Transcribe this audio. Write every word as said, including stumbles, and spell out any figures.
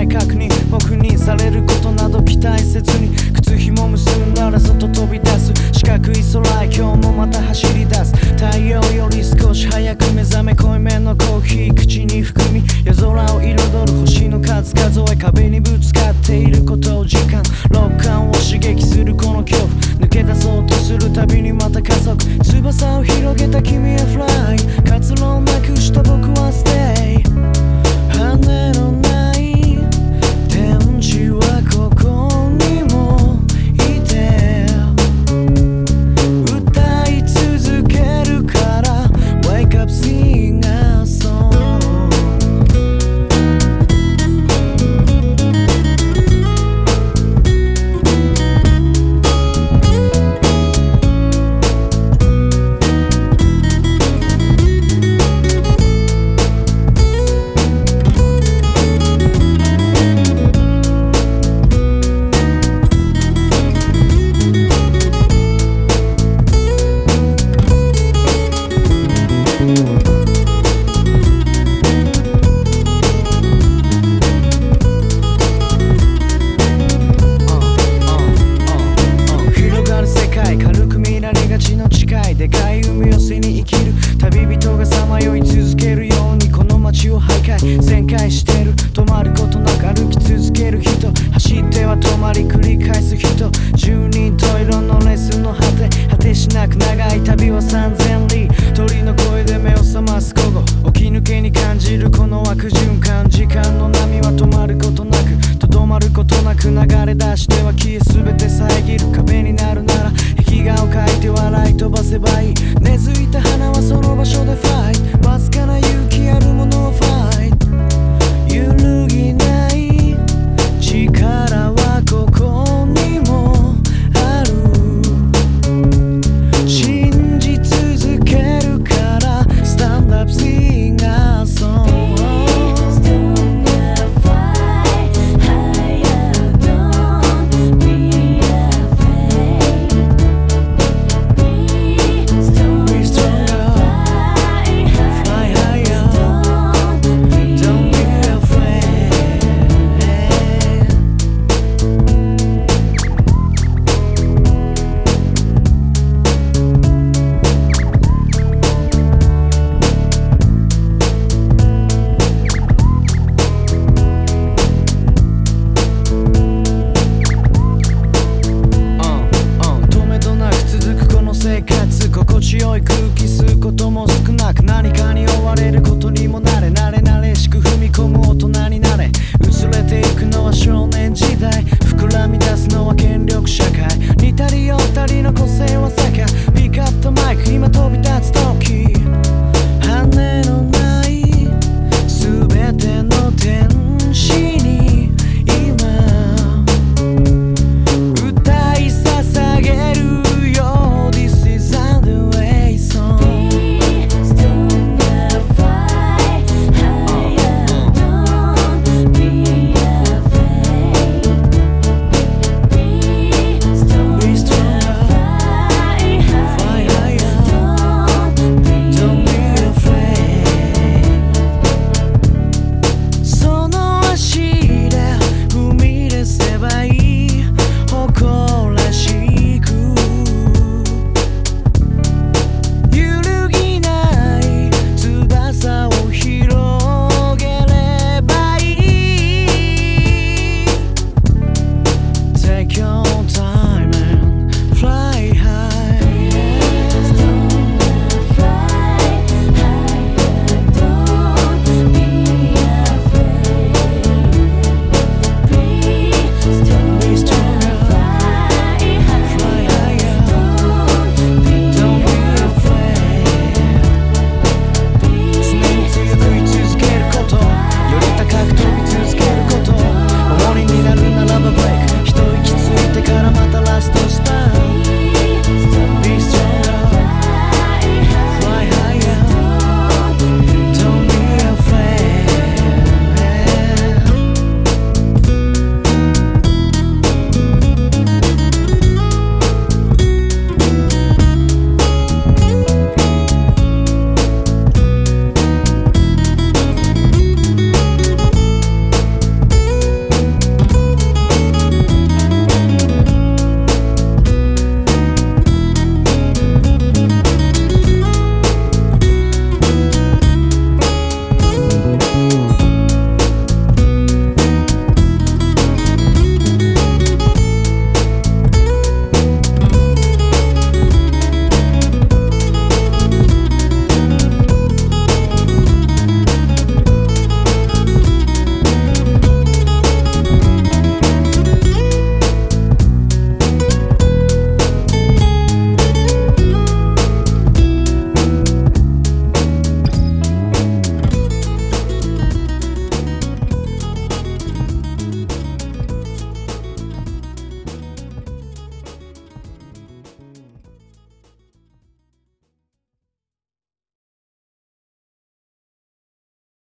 再確認黙認されることなど期待せずに靴紐結んだら外飛び出す四角い空へ今日もまた走り出す太陽より少し早く目覚め濃いめのコーヒー口に含み夜空を彩る星の数数え壁にぶつかっていることを時間六感を刺激するこの恐怖抜け出そうとするたびにまた加速翼を広げた君はフライ活路をなくした僕はステイ羽のない天地はここにもいて歌い続けるから Wake up sing a songでかい海を背に生きる旅人がさまよい続けるようにこの街を徘徊旋回してる止まることなく歩き続ける人走っては止まり繰り返す人十人十色のレスの果て果てしなく長い旅は三千里鳥の声で目を覚ます午後起き抜けに感じるこの悪循環時間の波は止まることなくとどまることなく流れ出しては消え全て遮る壁になるなら壁画を描いて笑い飛ばせばいい根付いた花はその場所でファイト